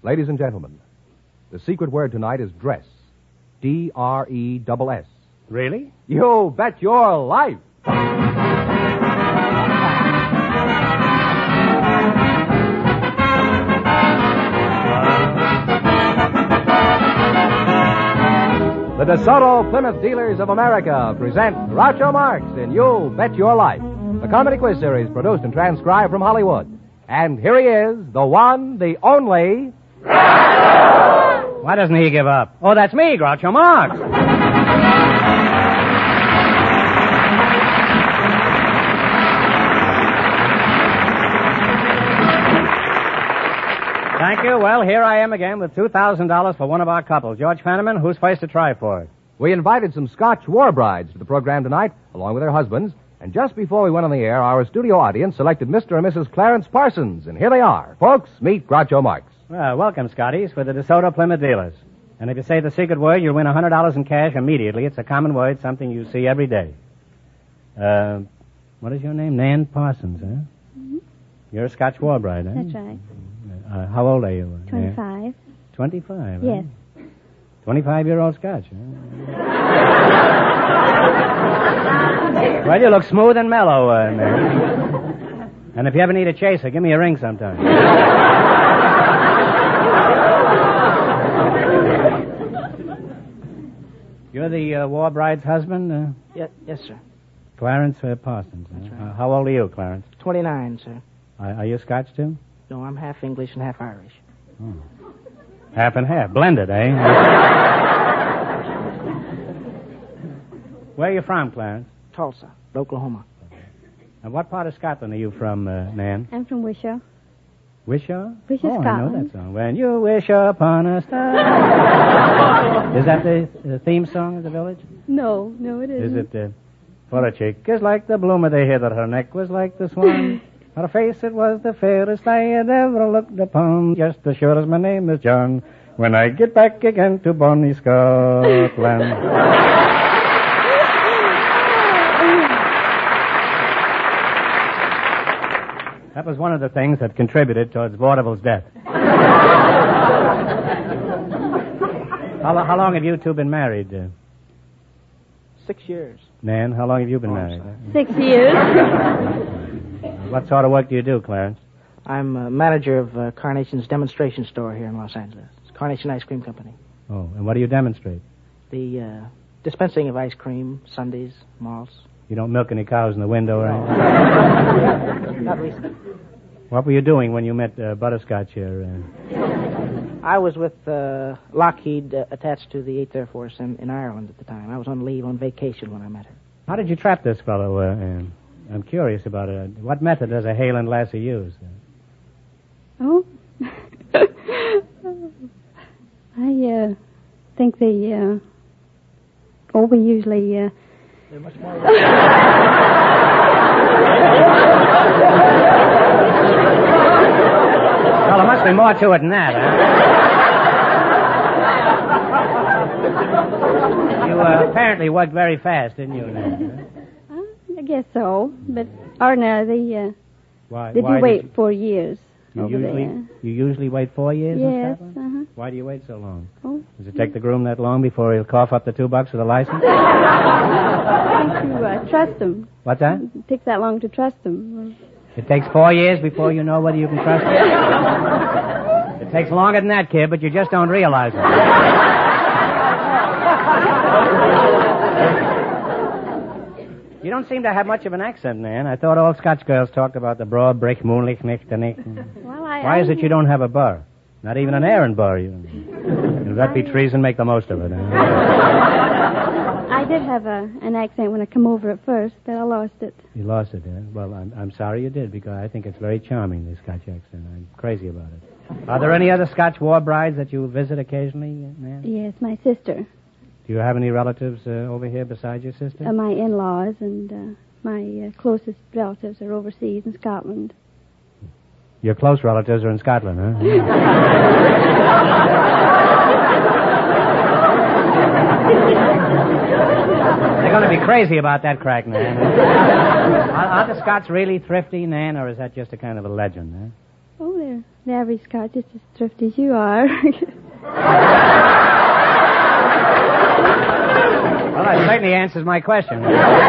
Ladies and gentlemen, the secret word tonight is dress. D-R-E-S-S. Really? You bet your life. The DeSoto Plymouth Dealers of America present Groucho Marx in You Bet Your Life, the comedy quiz series produced and transcribed from Hollywood. And here he is, the one, the only... Why doesn't he give up? Oh, that's me, Groucho Marx. Thank you. Well, here I am again with $2,000 for one of our couples. George Fenneman, who's first to try for it? We invited some Scotch war brides to the program tonight, along with their husbands. And just before we went on the air, our studio audience selected Mr. and Mrs. Clarence Parsons. And here they are. Folks, meet Groucho Marx. Well, welcome, Scotties, for the DeSoto Plymouth Dealers. And if you say the secret word, you'll win $100 in cash immediately. It's a common word, something you see every day. What is your name? Nan Parsons, huh? Mm-hmm. You're a Scotch war bride, huh? That's right. How old are you? 25. 25? Yes. 25-year-old Scotch, huh? Well, you look smooth and mellow, Nan. And if you ever need a chaser, give me a ring sometime. You're the war bride's husband? Yes, sir. Clarence Parsons. That's right. How old are you, Clarence? 29, sir. Are you Scotch, too? No, I'm half English and half Irish. Oh. Half and half. Blended, eh? Where are you from, Clarence? Tulsa, Oklahoma. And what part of Scotland are you from, Nan? I'm from Wishaw. Wishaw? Wishaw, I know Scotland. that song. When you wish upon a star. Is that the theme song of the village? No, it isn't. Is it, for a chick is like the bloom of the heather, her neck was like the swan. Her face, it was the fairest I had ever looked upon. Just as sure as my name is John, when I get back again to bonny Scotland. That was one of the things that contributed towards Vaudeville's death. How long have you two been married? 6 years. Nan, how long have you been married? 6 years. What sort of work do you do, Clarence? I'm manager of Carnation's demonstration store here in Los Angeles. It's Carnation Ice Cream Company. Oh, and what do you demonstrate? The dispensing of ice cream, sundaes, malts. You don't milk any cows in the window, right? Not recently. What were you doing when you met Butterscotch here? I was with Lockheed attached to the 8th Air Force in Ireland at the time. I was on leave, on vacation when I met her. How did you trap this fellow? I'm curious about it. What method does a Hale and Lassie use? Oh. I think they, we usually, They're much more... Well, there must be more to it than that, huh? You apparently worked very fast, didn't you, Nan? I guess so. But ordinarily, Why they do did wait you- 4 years You over usually, there. you usually wait 4 years in Yes, Scotland? Why do you wait so long? Oh. Does it take the groom that long before he'll cough up the $2 for the license? I think to trust them. What's that? It takes that long to trust them. It takes 4 years before you know whether you can trust him? It takes longer than that, kid, but you just don't realize it. You don't seem to have much of an accent, Nan. I thought all Scotch girls talked about the broad brick moonlich nicht. Well, Why is it you don't have a burr? Not even an errand burr. If that be treason, make the most of it. I did have an accent when I come over at first, but I lost it. You lost it, eh? Well, I'm sorry you did, because I think it's very charming, the Scotch accent. I'm crazy about it. Are there any other Scotch war brides that you visit occasionally, Nan? Yes, my sister. Do you have any relatives over here besides your sister? My in-laws and my closest relatives are overseas in Scotland. Your close relatives are in Scotland, huh? They're going to be crazy about that crack, Nan. Are the Scots really thrifty, Nan, or is that just a kind of a legend, huh? Oh, the average Scot, just as thrifty as you are. Well, that certainly answers my question.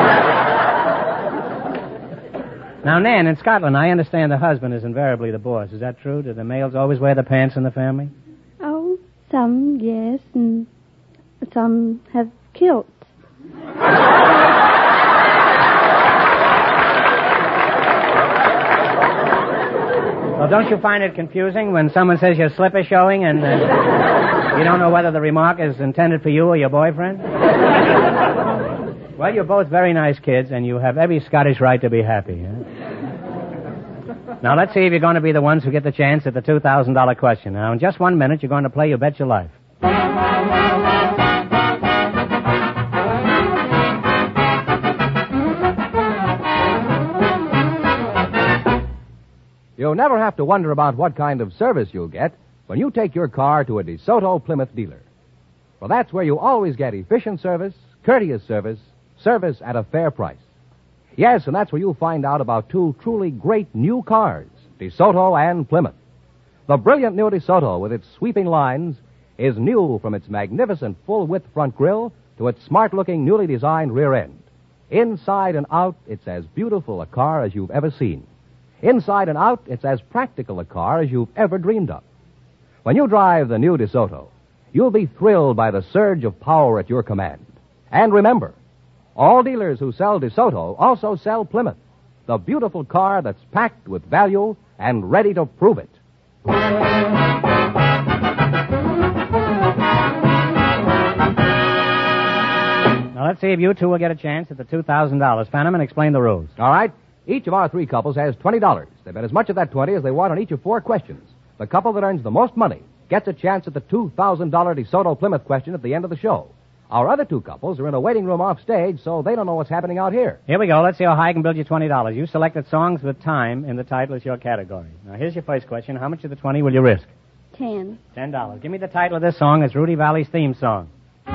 Now, Nan, in Scotland, I understand the husband is invariably the boss. Is that true? Do the males always wear the pants in the family? Oh, some, yes, and some have kilts. Well, don't you find it confusing when someone says your slipper showing and you don't know whether the remark is intended for you or your boyfriend? Well, you're both very nice kids, and you have every Scottish right to be happy. Huh? Now, let's see if you're going to be the ones who get the chance at the $2,000 question. Now, in just 1 minute, you're going to play You Bet Your Life. You'll never have to wonder about what kind of service you'll get when you take your car to a DeSoto Plymouth dealer. For that's where you always get efficient service, courteous service, service at a fair price. Yes, and that's where you'll find out about two truly great new cars, DeSoto and Plymouth. The brilliant new DeSoto, with its sweeping lines, is new from its magnificent full-width front grille to its smart-looking, newly designed rear end. Inside and out, it's as beautiful a car as you've ever seen. Inside and out, it's as practical a car as you've ever dreamed of. When you drive the new DeSoto, you'll be thrilled by the surge of power at your command. And remember, all dealers who sell DeSoto also sell Plymouth, the beautiful car that's packed with value and ready to prove it. Now, let's see if you two will get a chance at the $2,000. Fenneman, explain the rules. All right? Each of our three couples has $20. They bet as much of that 20 as they want on each of four questions. The couple that earns the most money gets a chance at the $2,000 DeSoto Plymouth question at the end of the show. Our other two couples are in a waiting room off stage, so they don't know what's happening out here. Here we go. Let's see how high I can build you $20. You selected songs with time in the title as your category. Now, here's your first question. How much of the 20 will you risk? 10. $10. Give me the title of this song. It's Rudy Valley's theme song.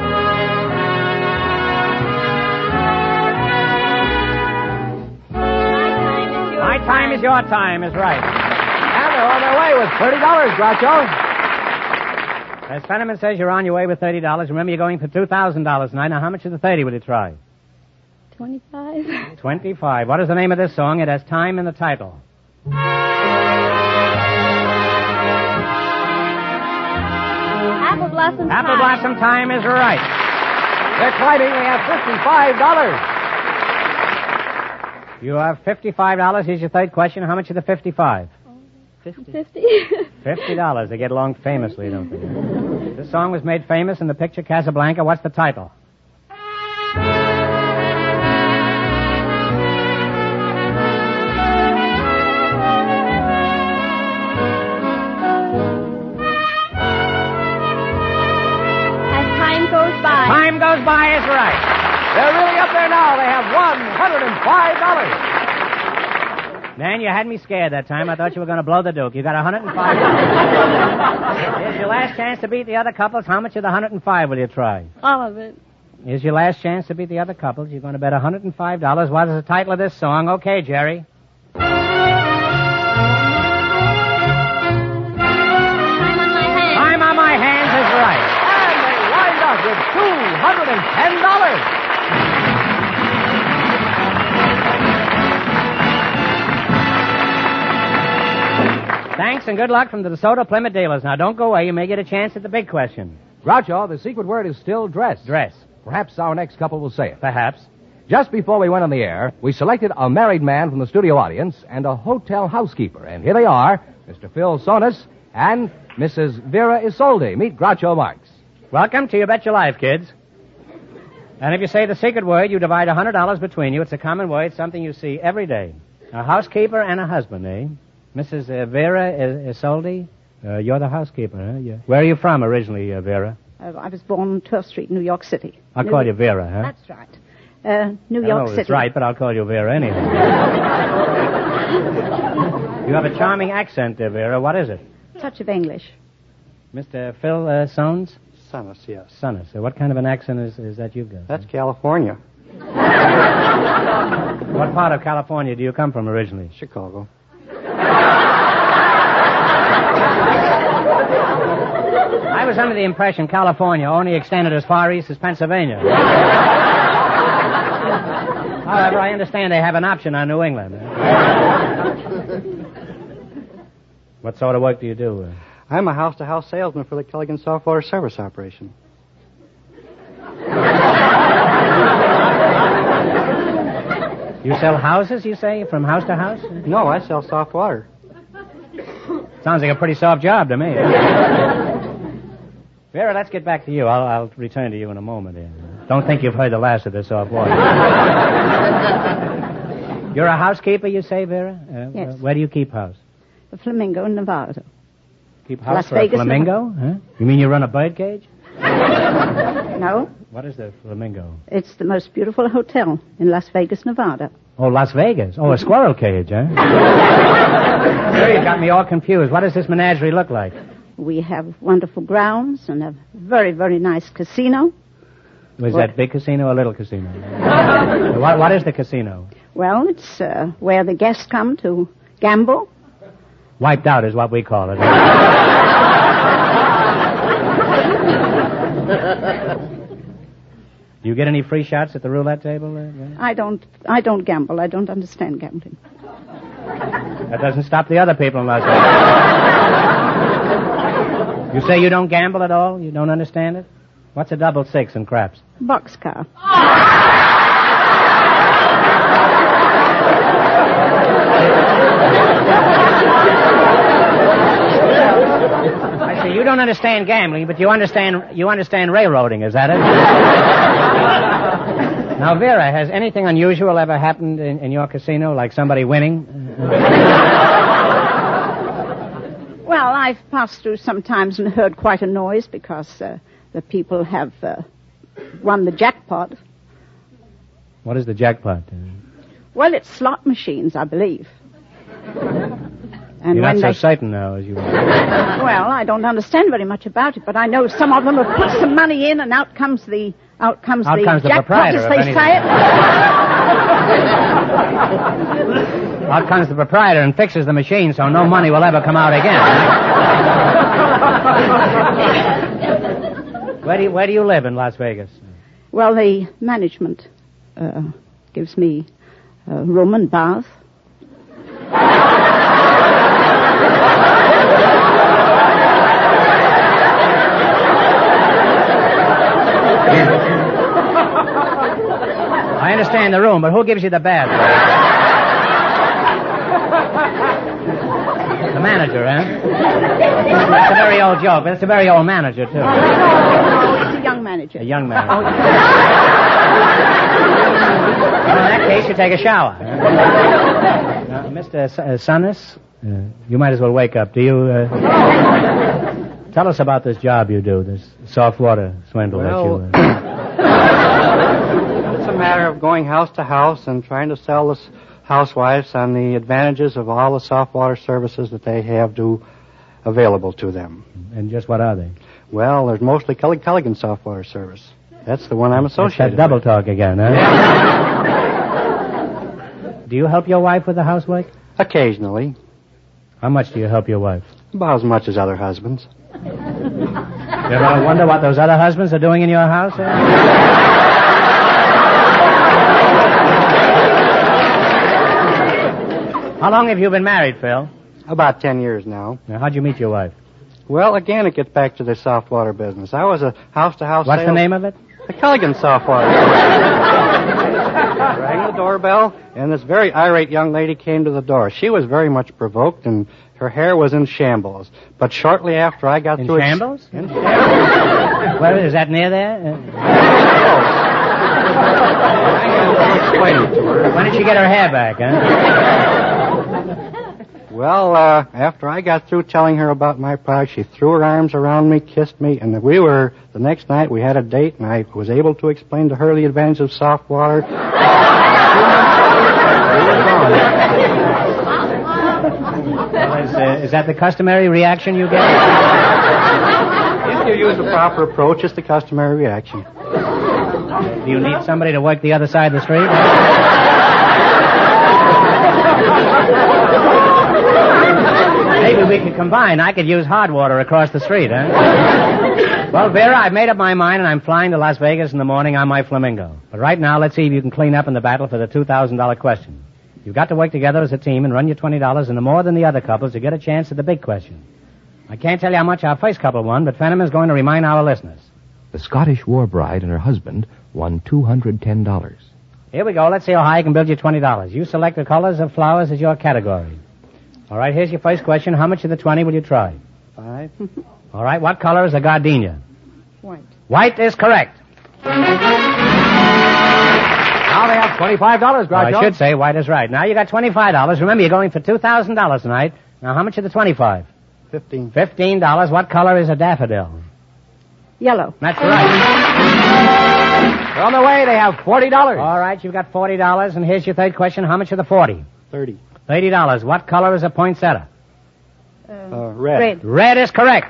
My time is your time is right. And they're on their way with $30, Groucho. As Fenneman says, you're on your way with $30. Remember, you're going for $2,000 tonight. Now, how much of the 30 will you try? 25. 25. What is the name of this song? It has time in the title. Apple Blossom Time. Apple Blossom Time is right. They're climbing. They have $55. You have $55. Here's your third question. How much of the 55? 50. $50. They get along famously, don't they? This song was made famous in the picture Casablanca. What's the title? As time goes by. Time goes by is right. They're really up there now. They have $105. Man, you had me scared that time. I thought you were going to blow the Duke. You got $105. Here's your last chance to beat the other couples. How much of the 105 will you try? All of it. Here's your last chance to beat the other couples. You're going to bet $105. What is the title of this song? Okay, Jerry. Time on my hands. Time on my hands is right. And they wind up with $210. Thanks and good luck from the DeSoto Plymouth dealers. Now, don't go away. You may get a chance at the big question. Groucho, the secret word is still dress. Dress. Perhaps our next couple will say it. Perhaps. Just before we went on the air, we selected a married man from the studio audience and a hotel housekeeper. And here they are, Mr. Phil Sonis and Mrs. Vera Isolde. Meet Groucho Marx. Welcome to You Bet Your Life, kids. And if you say the secret word, you divide $100 between you. It's a common word, something you see every day. A housekeeper and a husband, eh? Mrs. Vera Isolde, you're the housekeeper, huh? Yeah. Where are you from originally, Vera? I was born on 12th Street, New York City. I'll call you Vera, huh? That's right. New I York know City. it's right, but I'll call you Vera anyway. You have a charming accent there, Vera. What is it? Touch of English. Mr. Phil Sones? Sonis, yes. Sonis. What kind of an accent is that you've got? That's California. What part of California do you come from originally? Chicago. was under the impression California only extended as far east as Pennsylvania. However, I understand they have an option on New England. What sort of work do you do? I'm a house-to-house salesman for the Kelligan Softwater Service Operation. You sell houses, you say, from house to house? No, I sell soft water. Sounds like a pretty soft job to me. Vera, let's get back to you. I'll return to you in a moment here. Don't think you've heard the last of this soft water. You're a housekeeper, you say, Vera? Yes. Where do you keep house? The Flamingo in Nevada. Keep house Las for Vegas, a flamingo? Huh? You mean you run a bird cage? No, What is the flamingo? it's the most beautiful hotel in Las Vegas, Nevada. Oh, Las Vegas. Oh, a squirrel cage, huh? Vera, you got me all confused. What does this menagerie look like? We have wonderful grounds and a very, very nice casino. Was that big casino or little casino? What is the casino? Well, it's where the guests come to gamble. Wiped out is what we call it. You get any free shots at the roulette table? I don't gamble. I don't understand gambling. That doesn't stop the other people in Las Vegas. You say you don't gamble at all? You don't understand it? What's a 666 in craps? Boxcar. I see. You don't understand gambling, but you understand railroading. Is that it? Now, Vera, has anything unusual ever happened in your casino, like somebody winning? Well, I've passed through sometimes and heard quite a noise because the people have won the jackpot. What is the jackpot? Well, it's slot machines, I believe. And You're when not so certain now as you are. Well, I don't understand very much about it, but I know some of them have put some money in, and out comes the jackpot, proprietor, as they if say it. Out comes the proprietor and fixes the machine so no money will ever come out again. Where do you live in Las Vegas? Well, the management gives me a room and bath. I understand the room, but who gives you the bath? The manager, eh? That's a very old joke, but it's a very old manager, too. It's a young manager. A young manager. Well, in that case, you take a shower. Now, Mr. Sunnis, you might as well wake up. Do you... Tell us about this job you do, this soft water swindle that you... It's a matter of going house to house and trying to sell the housewives on the advantages of all the soft water services that they have available to them. And just what are they? Well, there's mostly Kelligan Soft Water Service. That's the one I'm associated That's that double with. talk again, huh? Do you help your wife with the housework? Occasionally. How much do you help your wife? About as much as other husbands. You ever wonder what those other husbands are doing in your house? How long have you been married, Phil? About 10 years now. Now, how'd you meet your wife? Well, again, it gets back to the soft water business. I was a house-to-house What's the name of it? The Kelligan Soft Water. Rang the doorbell, and this very irate young lady came to the door. She was very much provoked, and her hair was in shambles. But shortly after I got In through... shambles? In shambles. Where is that near there? Explain it to her. When did she get her hair back, huh? Well, after I got through telling her about my product, she threw her arms around me, kissed me, and the next night we had a date, and I was able to explain to her the advantages of soft water. Well, is that the customary reaction you get? If you use the proper approach, it's the customary reaction. Do you need somebody to work the other side of the street? Maybe we could combine. I could use hard water across the street, huh? Well, Vera, I've made up my mind, and I'm flying to Las Vegas in the morning on my Flamingo. But right now, let's see if you can clean up in the battle for the $2,000 question. You've got to work together as a team and run your $20 into more than the other couples to get a chance at the big question. I can't tell you how much our first couple won, but Fenneman's going to remind our listeners. The Scottish war bride and her husband won $210. Here we go. Let's see how high I can build you $20. You select the colors of flowers as your category. All right, here's your first question. How much of the 20 will you try? 5. All right, what color is a gardenia? White. White is correct. Now they have $25, Groucho. Well, I should say white is right. Now you got $25. Remember, you're going for $2,000 tonight. Now, how much of the 25? 15. $15. What color is a daffodil? Yellow. That's right. They're on their way. They have $40. All right, you've got $40. And here's your third question. How much of the 40? 30. $30. What color is a poinsettia? Red. Red is correct.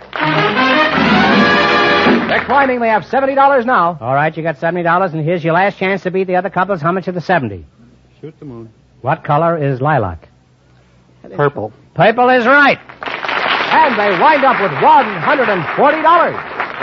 They're climbing. They have $70 now. All right, you got $70. And here's your last chance to beat the other couples. How much of the 70? Shoot the moon. What color is lilac? Purple. Purple is right. And they wind up with $140.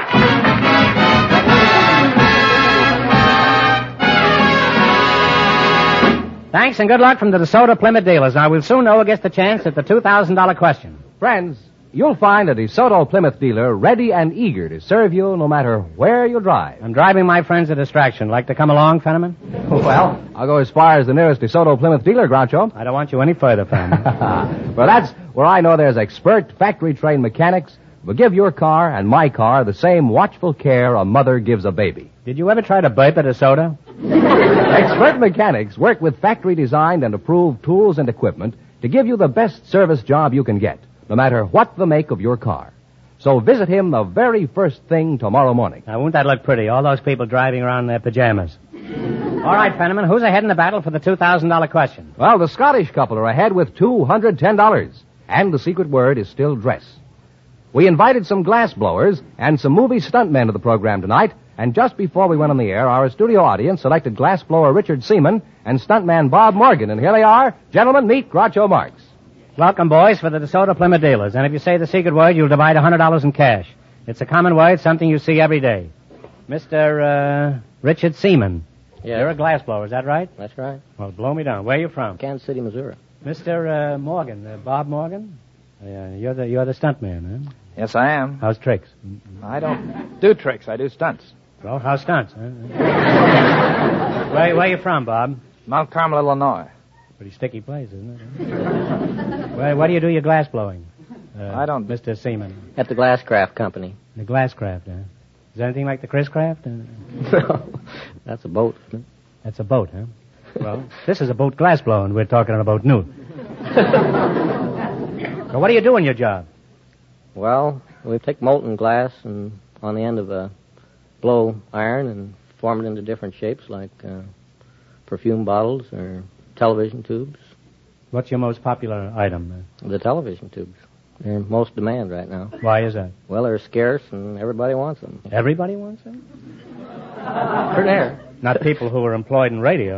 Thanks and good luck from the DeSoto Plymouth dealers. Now, we'll soon know who gets the chance at the $2,000 question. Friends, you'll find a DeSoto Plymouth dealer ready and eager to serve you no matter where you drive. I'm driving my friends a distraction. Like to come along, Fenneman? Well, I'll go as far as the nearest DeSoto Plymouth dealer, Groucho. I don't want you any further, Fenneman. Well, that's where I know there's expert factory-trained mechanics who will give your car and my car the same watchful care a mother gives a baby. Did you ever try to burp at a soda? Expert mechanics work with factory-designed and approved tools and equipment to give you the best service job you can get, no matter what the make of your car. So visit him the very first thing tomorrow morning. Now, won't that look pretty? All those people driving around in their pajamas. All right, Fenneman, who's ahead in the battle for the $2,000 question? Well, the Scottish couple are ahead with $210, and the secret word is still dress. We invited some glass blowers and some movie stuntmen to the program tonight, and just before we went on the air, our studio audience selected glassblower Richard Seaman and stuntman Bob Morgan. And here they are. Gentlemen, meet Groucho Marx. Welcome, boys, for the DeSoto Plymouth dealers. And if you say the secret word, you'll divide $100 in cash. It's a common word, something you see every day. Mr. Richard Seaman. Yes. You're a glassblower, is that right? That's right. Well, blow me down. Where are you from? Kansas City, Missouri. Mr. Morgan, Bob Morgan? You're the stuntman, huh? Yes, I am. How's tricks? I don't do tricks. I do stunts. Well, how's stunts, huh? Where are you from, Bob? Mount Carmel, Illinois. Pretty sticky place, isn't it? Where do you do your glass blowing? I don't... Mr. Seaman. At the Glasscraft Company. The Glasscraft, huh? Is that anything like the Chris Craft? No. That's a boat, isn't it? That's a boat, huh? Well, this is a boat glass blowing. We're talking about noon. So what do you do in your job? Well, we take molten glass and on the end of a blow iron and form it into different shapes like perfume bottles or television tubes. What's your most popular item? The television tubes. They're in most demand right now. Why is that? Well, they're scarce and everybody wants them. Everybody wants them? They're there. Not people who are employed in radio.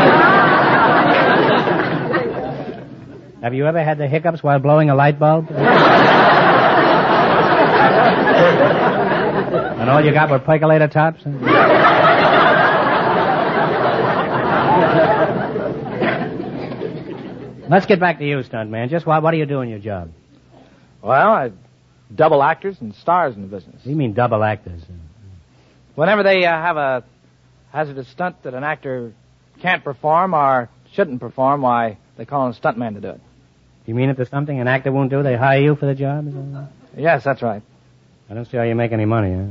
Have you ever had the hiccups while blowing a light bulb? And all you got were percolator tops? Let's get back to you, stuntman. Just what do you do in your job? Well, I double actors and stars in the business. You mean double actors? Whenever they have a hazardous stunt that an actor can't perform or shouldn't perform, why, they call in a stuntman to do it. You mean if there's something an actor won't do, they hire you for the job? Yes, that's right. I don't see how you make any money, huh?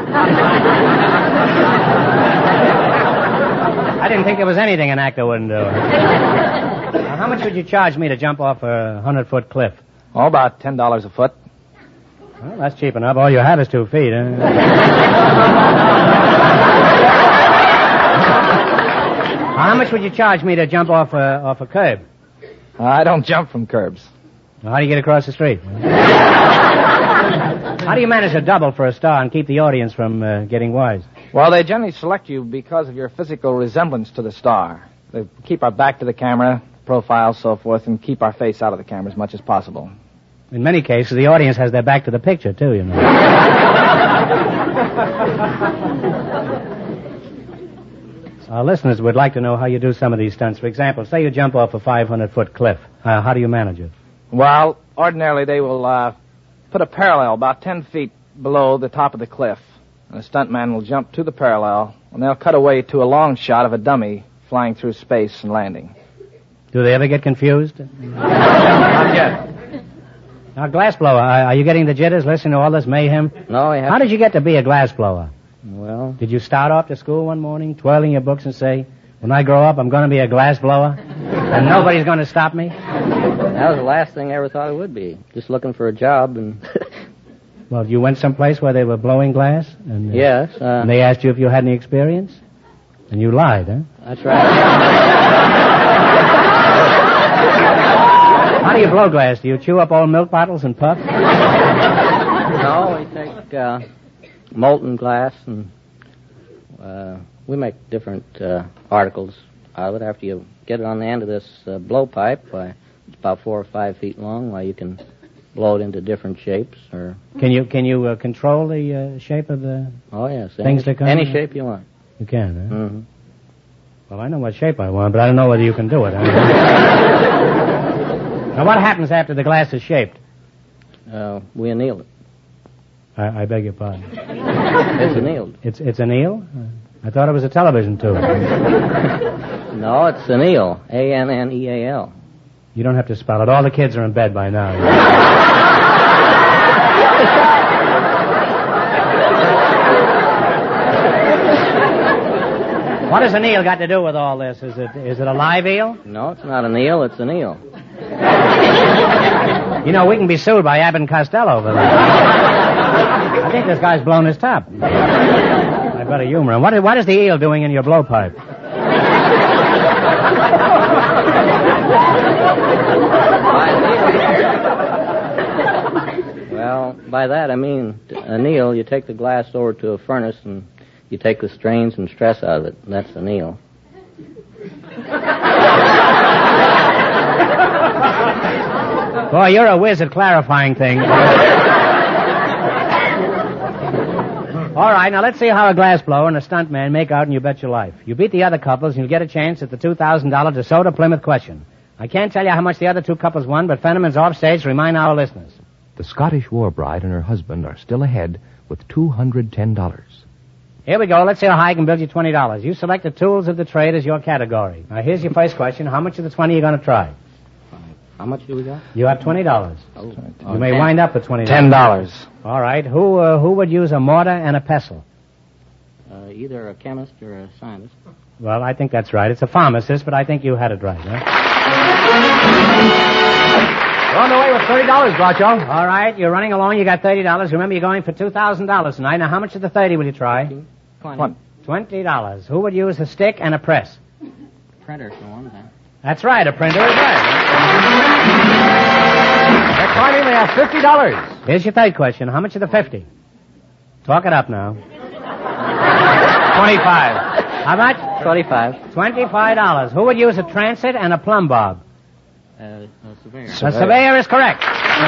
I didn't think there was anything an actor wouldn't do. Now, how much would you charge me to jump off a 100-foot cliff? Oh, about $10 a foot. Well, that's cheap enough. All you have is 2 feet, huh? How much would you charge me to jump off a curb? I don't jump from curbs. Well, how do you get across the street? How do you manage a double for a star and keep the audience from getting wise? Well, they generally select you because of your physical resemblance to the star. They keep our back to the camera, profile, so forth, and keep our face out of the camera as much as possible. In many cases, the audience has their back to the picture, too, you know. Our listeners would like to know how you do some of these stunts. For example, say you jump off a 500-foot cliff. How do you manage it? Well, ordinarily they will put a parallel about 10 feet below the top of the cliff. And the stuntman will jump to the parallel, and they'll cut away to a long shot of a dummy flying through space and landing. Do they ever get confused? Not yet. Now, glassblower, are you getting the jitters listening to all this mayhem? No, I have. How did you get to be a glassblower? Well, Did you start off to school one morning, twirling your books and say, when I grow up, I'm going to be a glassblower, and nobody's going to stop me? that was the last thing I ever thought it would be. Just looking for a job, and Well, you went someplace where they were blowing glass? And, yes. And they asked you if you had any experience? And you lied, huh? That's right. How do you blow glass? Do you chew up old milk bottles and puff? No, we take molten glass, and we make different articles out of it. After you get it on the end of this blowpipe, it's about 4 or 5 feet long, where you can blow it into different shapes. Or Can you control the shape of the... oh yes, Things that come any in? shape you want. You can, huh? Mm-hmm. Well, I know what shape I want, but I don't know whether you can do it. Now, what happens after the glass is shaped? We anneal it. I beg your pardon. It's annealed. It's an eel? I thought it was a television tube. No, it's anneal. A-N-N-E-A-L. You don't have to spell it. All the kids are in bed by now. What has an eel got to do with all this? Is it a live eel? No, it's not an eel. It's an eel. You know, we can be sued by Abbott and Costello over that. I think this guy's blown his top. I better humor him. What is the eel doing in your blowpipe? Well, by that I mean anneal. You take the glass over to a furnace and you take the strains and stress out of it. That's anneal. Boy, you're a whiz at clarifying things. All right, now let's see how a glassblower and a stuntman make out and You Bet Your Life. You beat the other couples and you'll get a chance at the $2,000 DeSoto Plymouth question. I can't tell you how much the other two couples won, but Fenneman's off stage to remind our listeners. The Scottish war bride and her husband are still ahead with $210. Here we go. Let's see how high I can build you $20. You select the tools of the trade as your category. Now, here's your first question. How much of the 20 are you going to try? How much do we got? You have $20. Oh, You may wind up with $20. $10. All right. Who would use a mortar and a pestle? Either a chemist or a scientist. Well, I think that's right. It's a pharmacist, but I think you had it right, huh? You're on the way with $30, Groucho. All right. You're running along. You got $30. Remember, you're going for $2,000 tonight. Now, how much of the 30 will you try? 20. $20. Who would use a stick and a press? Printer for one thing. That's right. A printer is right. Next time, they have $50. Here's your third question. How much of the 50? Talk it up now. 25. How much? 25. $25. Who would use a transit and a plumb bob? A surveyor. A surveyor is correct.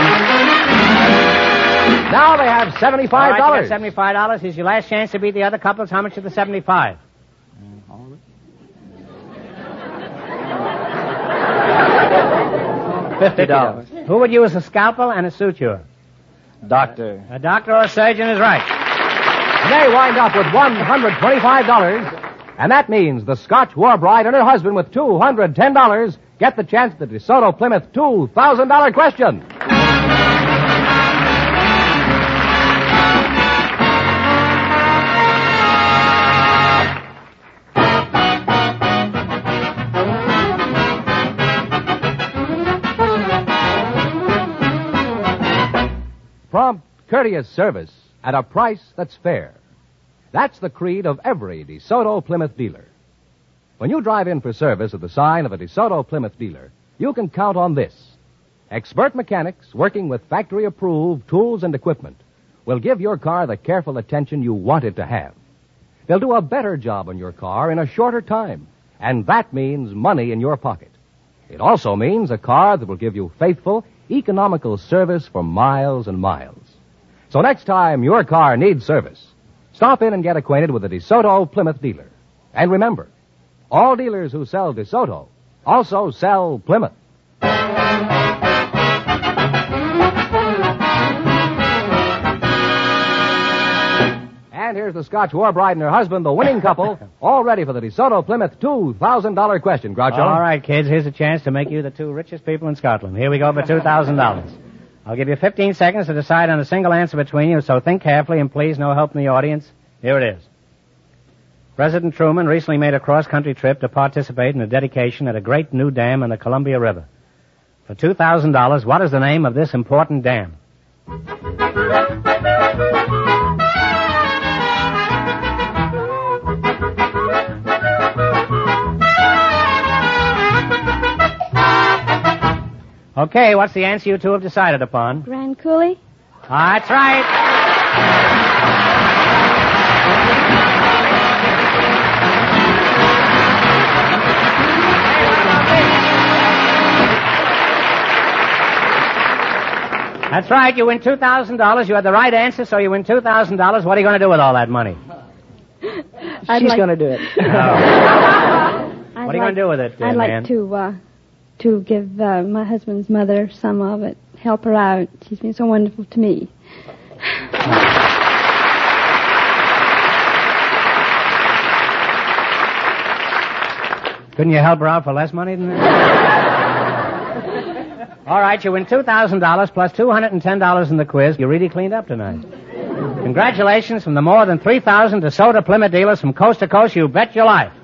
Now they have $75. All right, you got $75. Here's your last chance to beat the other couples. How much of the 75? All of it? $50. Who would use a scalpel and a suture? Doctor. A doctor or a surgeon is right. They wind up with $125. And that means the Scotch war bride and her husband with $210 get the chance at the DeSoto Plymouth $2,000 question. Prompt, courteous service at a price that's fair. That's the creed of every DeSoto Plymouth dealer. When you drive in for service at the sign of a DeSoto Plymouth dealer, you can count on this. Expert mechanics working with factory-approved tools and equipment will give your car the careful attention you want it to have. They'll do a better job on your car in a shorter time, and that means money in your pocket. It also means a car that will give you faithful, economical service for miles and miles. So next time your car needs service, stop in and get acquainted with a DeSoto Plymouth dealer. And remember, all dealers who sell DeSoto also sell Plymouth. And here's the Scotch war bride and her husband, the winning couple, all ready for the DeSoto Plymouth $2,000 question, Groucho. All right, kids, here's a chance to make you the two richest people in Scotland. Here we go for $2,000. I'll give you 15 seconds to decide on a single answer between you, so think carefully and please no help from the audience. Here it is. President Truman recently made a cross-country trip to participate in a dedication at a great new dam on the Columbia River. For $2,000, what is the name of this important dam? Okay, what's the answer you two have decided upon? Grand Coulee? That's right. That's right, you win $2,000. You had the right answer, so you win $2,000. What are you going to do with all that money? She's going to do it. What are you going to do with it, I'd man? like to give my husband's mother some of it, help her out. She's been so wonderful to me. Couldn't you help her out for less money than that? All right, you win $2,000 plus $210 in the quiz. You really cleaned up tonight. Congratulations from the more than 3,000 DeSoto Plymouth dealers from coast to coast. You bet your life.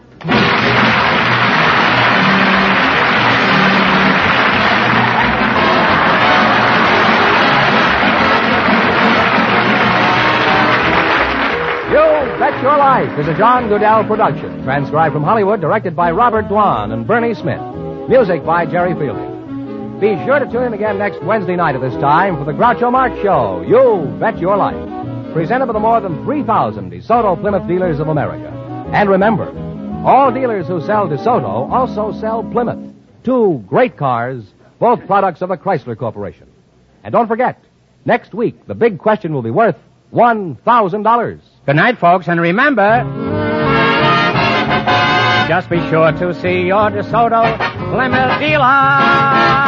You Bet Your Life is a John Goodell production, transcribed from Hollywood, directed by Robert Dwan and Bernie Smith. Music by Jerry Fielding. Be sure to tune in again next Wednesday night at this time for the Groucho Marx Show, You Bet Your Life, presented by the more than 3,000 DeSoto Plymouth dealers of America. And remember, all dealers who sell DeSoto also sell Plymouth, two great cars, both products of the Chrysler Corporation. And don't forget, next week the big question will be worth $1,000. Good night, folks, and remember, just be sure to see your DeSoto Plymouth dealer.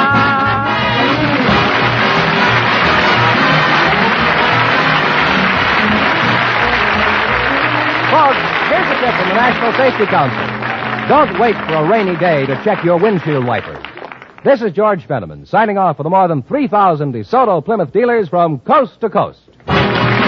Folks, here's a tip from the National Safety Council. Don't wait for a rainy day to check your windshield wipers. This is George Fenneman signing off for the more than 3,000 DeSoto Plymouth dealers from coast to coast.